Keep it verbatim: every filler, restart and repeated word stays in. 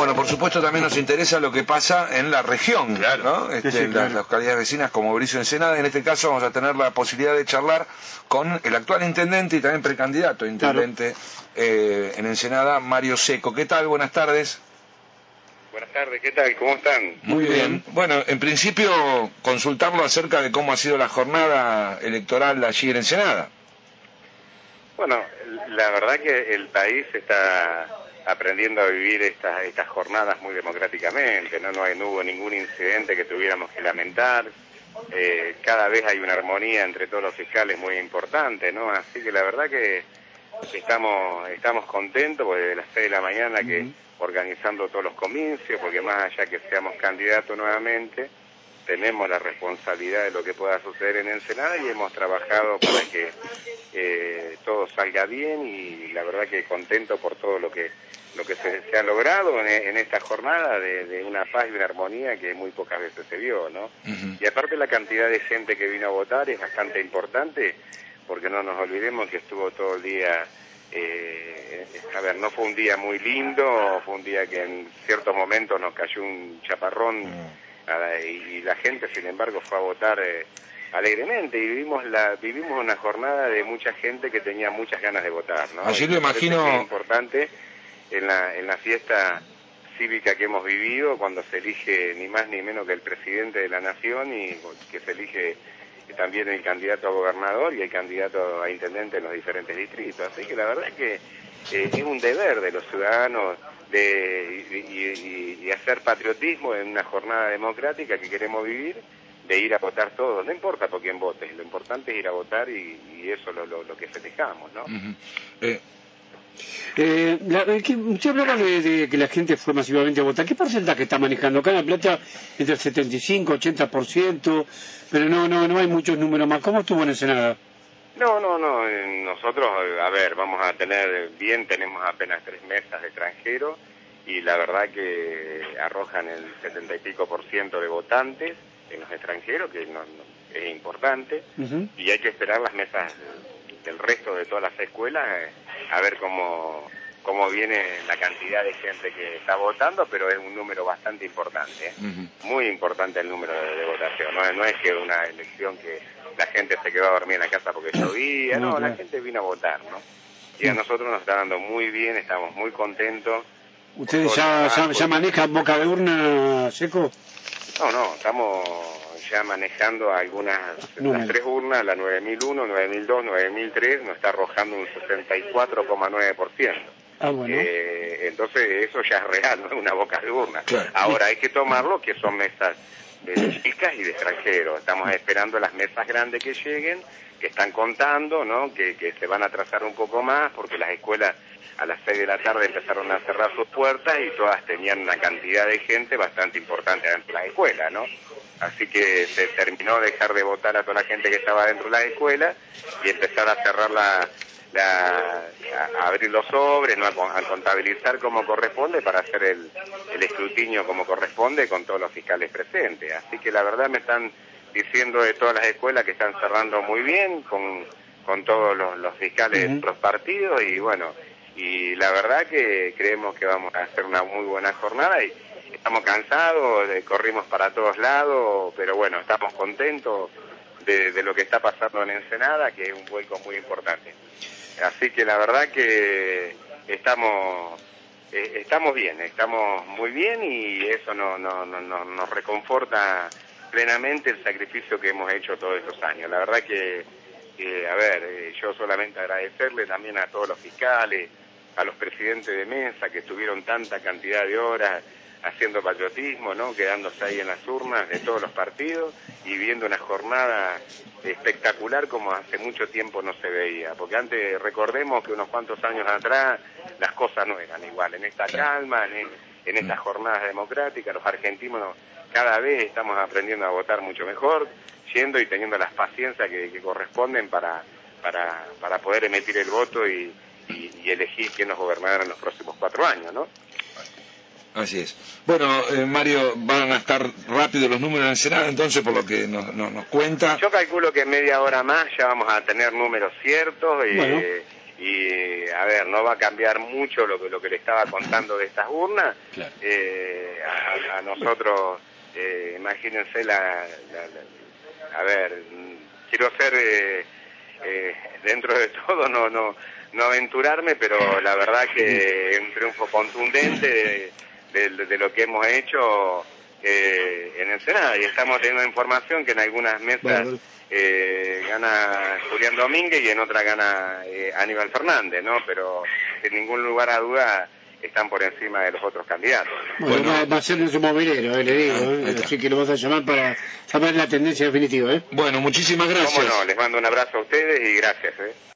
bueno, por supuesto también nos interesa lo que pasa en la región, claro, ¿no? Este, sí, sí, en claro. las localidades vecinas como Berisso Ensenada. En este caso vamos a tener la posibilidad de charlar con el actual intendente y también precandidato a intendente claro. eh, en Ensenada, Mario Seco. ¿Qué tal? Buenas tardes. Buenas tardes, ¿qué tal? ¿Cómo están? Muy bien. Bueno, en principio consultarlo acerca de cómo ha sido la jornada electoral allí en Ensenada. Bueno, la verdad que el país está aprendiendo a vivir estas estas jornadas muy democráticamente, no no, hay, no hubo ningún incidente que tuviéramos que lamentar, eh, cada vez hay una armonía entre todos los fiscales muy importante, ¿no? Así que la verdad que estamos estamos contentos porque desde las seis de la mañana que uh-huh. organizando todos los comicios, porque más allá que seamos candidatos nuevamente, tenemos la responsabilidad de lo que pueda suceder en Ensenada y hemos trabajado para que eh, todo salga bien y la verdad que contento por todo lo que lo que se, se ha logrado en, en esta jornada de, de una paz y una armonía que muy pocas veces se vio, ¿no? Uh-huh. Y aparte la cantidad de gente que vino a votar es bastante importante porque no nos olvidemos que estuvo todo el día, eh, a ver, no fue un día muy lindo, fue un día que en ciertos momentos nos cayó un chaparrón uh-huh. y, y la gente sin embargo fue a votar eh, alegremente y vivimos la vivimos una jornada de mucha gente que tenía muchas ganas de votar, ¿no? Así lo imagino. Es importante en la en la fiesta cívica que hemos vivido cuando se elige ni más ni menos que el presidente de la nación y que se elige también el candidato a gobernador y el candidato a intendente en los diferentes distritos, así que la verdad es que eh, es un deber de los ciudadanos de y, y, y hacer patriotismo en una jornada democrática que queremos vivir, de ir a votar todos, no importa por quién votes, lo importante es ir a votar y, y eso es lo, lo, lo que festejamos, ¿no? Uh-huh. eh, eh, la, que, usted hablaba de, de que la gente fue masivamente a votar. ¿Qué porcentaje está manejando? Acá en La Plata entre el setenta y cinco, ochenta por ciento, pero no no no hay muchos números más. ¿Cómo estuvo en Ensenada? No, no, no, nosotros, a ver, vamos a tener, bien, tenemos apenas tres mesas de extranjeros y la verdad que arrojan el setenta y pico por ciento de votantes en los extranjeros, que no, no, es importante, uh-huh. y hay que esperar las mesas del resto de todas las escuelas eh, a ver cómo, cómo viene la cantidad de gente que está votando, pero es un número bastante importante, ¿eh? Uh-huh. Muy importante el número de, de votación, no, no es que una elección que la gente se quedó a dormir en la casa porque llovía, no, no, la gente vino a votar, ¿no? Y a nosotros nos está dando muy bien, estamos muy contentos. ¿Ustedes ya, ya, ya manejan boca de urna, Seco? No, no, estamos ya manejando algunas, no, las tres urnas, la nueve mil uno, nueve mil dos, nueve mil tres, nos está arrojando un sesenta y cuatro coma nueve por ciento. Ah, bueno. Eh, entonces eso ya es real, no es una boca de urna. Claro. Ahora hay que tomarlo que son mesas de chicas y de extranjeros. Estamos esperando las mesas grandes que lleguen, que están contando, ¿no? Que, que se van a atrasar un poco más porque las escuelas a las seis de la tarde empezaron a cerrar sus puertas y todas tenían una cantidad de gente bastante importante dentro de las escuelas, ¿no? Así que se terminó de dejar de votar a toda la gente que estaba dentro de las escuelas y empezar a cerrar la, la a abrir los sobres, ¿no? a, a contabilizar como corresponde para hacer el, el escrutinio como corresponde con todos los fiscales presentes. Así que la verdad me están diciendo de todas las escuelas que están cerrando muy bien con, con todos los, los fiscales uh-huh. de los partidos y bueno, y la verdad que creemos que vamos a hacer una muy buena jornada y estamos cansados, corrimos para todos lados, pero bueno, estamos contentos de, de lo que está pasando en Ensenada, que es un vuelco muy importante. Así que la verdad que estamos eh, estamos bien, estamos muy bien y eso no, no, no, no, nos reconforta plenamente el sacrificio que hemos hecho todos estos años. La verdad que, que a ver, eh, yo solamente agradecerle también a todos los fiscales, a los presidentes de mesa que estuvieron tanta cantidad de horas haciendo patriotismo, ¿no? Quedándose ahí en las urnas de todos los partidos y viendo una jornada espectacular como hace mucho tiempo no se veía, porque antes recordemos que unos cuantos años atrás las cosas no eran igual, en esta calma, en, en estas jornadas democráticas, los argentinos cada vez estamos aprendiendo a votar mucho mejor, yendo y teniendo las paciencias que, que corresponden para, para, para poder emitir el voto y, y, y elegir quién nos gobernará en los próximos cuatro años, ¿no? Así es. Bueno, eh, Mario, van a estar rápidos los números en Senado, entonces, por lo que nos, nos, nos cuenta. Yo calculo que en media hora más ya vamos a tener números ciertos y, bueno. y a ver, no va a cambiar mucho lo que lo que le estaba contando de estas urnas. Claro. Eh, a, a nosotros, eh, imagínense la, la, la, a ver, quiero ser eh, eh, dentro de todo no no no aventurarme, pero la verdad que es un triunfo contundente de, de, de lo que hemos hecho eh, en el Senado, y estamos teniendo información que en algunas mesas bueno. eh, gana Julián Domínguez y en otras gana eh, Aníbal Fernández, ¿no? Pero sin ningún lugar a duda están por encima de los otros candidatos. Bueno, bueno. Va, va a ser en su movilero, eh, le digo, eh, así que lo vas a llamar para saber la tendencia definitiva. ¿eh? Bueno, muchísimas gracias. Cómo no, les mando un abrazo a ustedes y gracias. ¿eh?